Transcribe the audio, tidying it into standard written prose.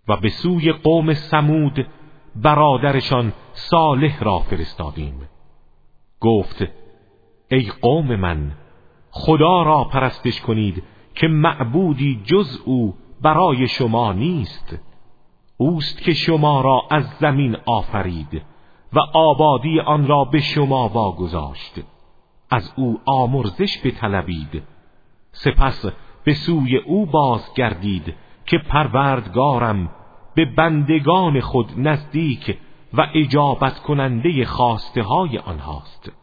و به سوی قوم ثمود برادرشان صالح را فرستادیم. گفت ای قوم من، خدا را پرستش کنید که معبودی جز او برای شما نیست. اوست که شما را از زمین آفرید و آبادی آن را به شما واگذاشت. از او آمرزش بطلبید، سپس به سوی او بازگردید که پروردگارم به بندگان خود نزدیک و اجابت کننده خواسته های آنهاست.